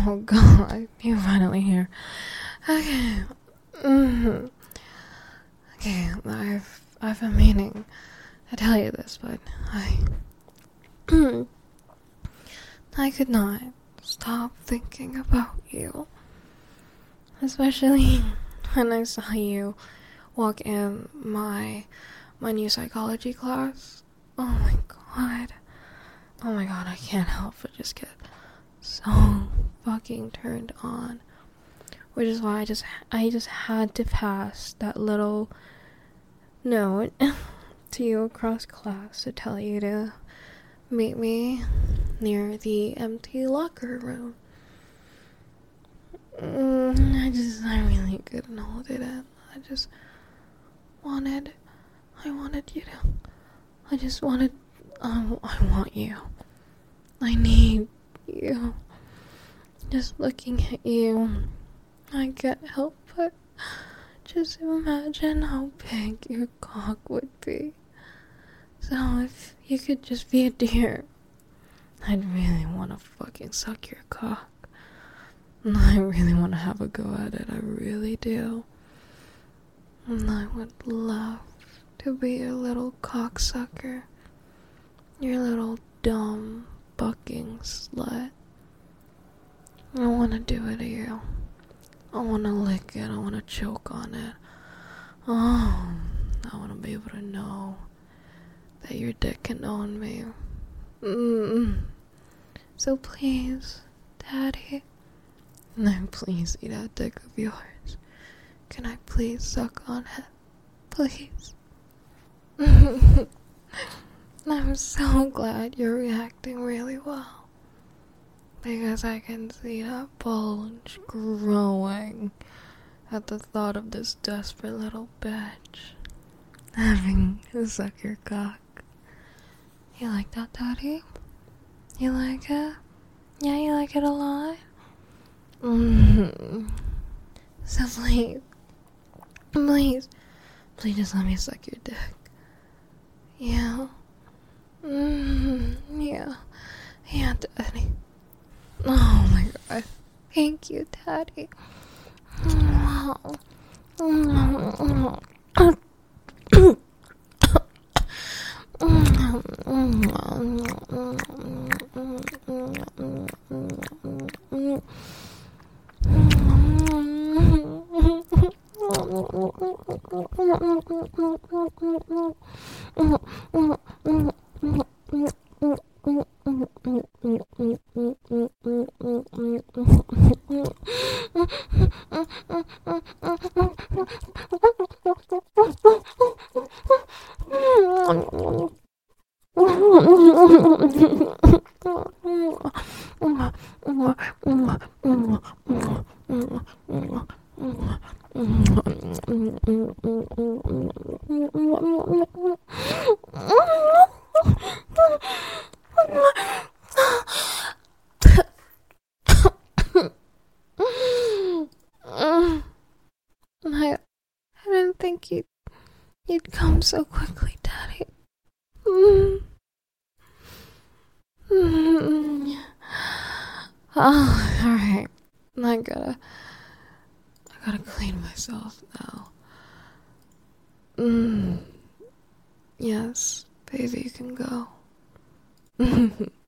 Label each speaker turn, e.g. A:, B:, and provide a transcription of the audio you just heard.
A: Oh god, you're finally here. Okay. Okay, I've been meaning to tell you this, but I could not stop thinking about you. Especially when I saw you walk in my new psychology class. Oh my god. Oh my god, I can't help but just get so fucking turned on. Which is why I just had to pass that little note to you across class to tell you to meet me near the empty locker room. I really couldn't hold it in. I wanted you to, I want you. I need you. Just looking at you, I can't help but just imagine how big your cock would be. So if you could just be a deer, I'd really want to fucking suck your cock. I really want to have a go at it, I really do. And I would love to be your little cocksucker. Your little dumb bucking slut. I want to do it to you. I want to lick it, I want to choke on it. Oh, I want to be able to know that your dick can own me. So please, Daddy, now please see that dick of yours. Can I please suck on it? Please. I'm so glad you're reacting really well. Because I can see that bulge growing at the thought of this desperate little bitch having to suck your cock. You like that, Daddy? You like it? Yeah, you like it a lot? So please just let me suck your dick. Yeah. Yeah, Daddy. Oh my god. Thank you, Daddy. I didn't think you'd come so quickly, Daddy. Oh, alright. I gotta clean myself now. Yes, baby, you can go.